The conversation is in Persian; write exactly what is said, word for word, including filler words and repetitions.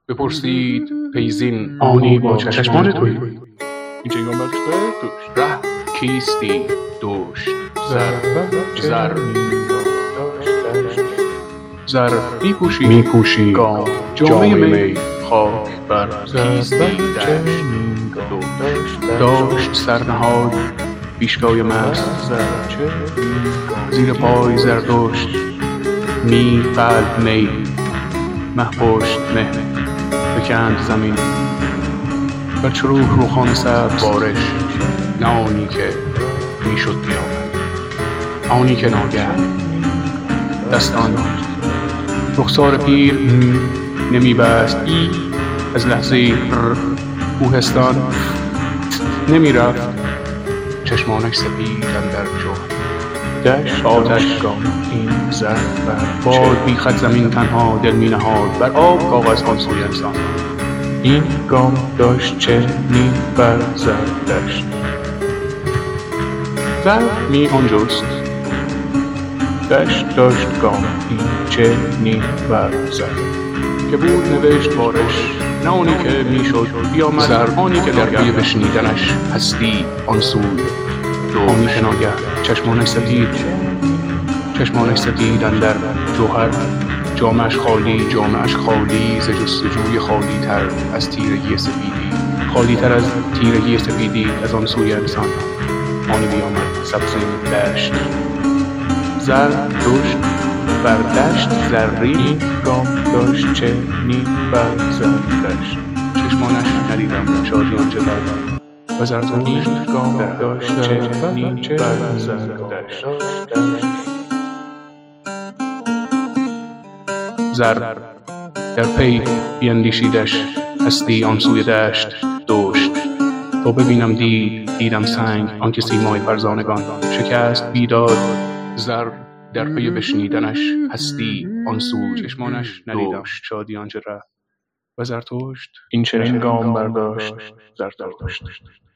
بپرسید پیزین آنی با چشمان توی این چنگان برداشته دوشت ره کیستی دوشت زر زر زر میپوشی میپوشی گام جامعه می خاک بر کیستی دشت دوشت داشت سرنهاد پیشگاه مست زر زیر پای زردشت می قلب می مه پشت مه بکند زمین بر چروک روخان سبز بارش نه آنی که میشد بیامد آنی که ناگه دستان رخسار پیر نمیبست ای از لحظه کوهستان نمیرفت چشمانش سپید اندر جو دشت آتش گام این زر بر باد بی خط زمین تنها دل می نهاد بر آب کاغذ خوان سوی انسان این گام داشت چه نی بر زر دشت زر می آنجست دشت داشت گام این چه نی بر زر که بود نوشت بارش نه آنی که می شد بیامد زر آنی که در پی بشنیدنش هستی آن سوی آنی که ناگه چشمانش سپید چشمانش سپید اندر جوهر جامش خالی جامش خالی ز جستجوی خالی تر از تیرگی سپیدی خالی تر از تیرگی سپیدی از آن سوی انسان آنی بیامد سبزین دشت زر دشت بر دشت زری گام داشت چه نی بر زر دشت چشمانش ندیدم شادیان چه بردم و زرتونی گام داشت چه نی بر زر دشت زر در پی بیندیشیدش هستی آن سوی دشت دشت تا ببینم دید دیدم سنگ آنکه سیمای فرزانگان شکست بیداد زر در پی بشنیدنش هستی آن سوی چشمانش ندیدم شادی آنچه رفت و زرتشت این چنین گام برداشت زرتشت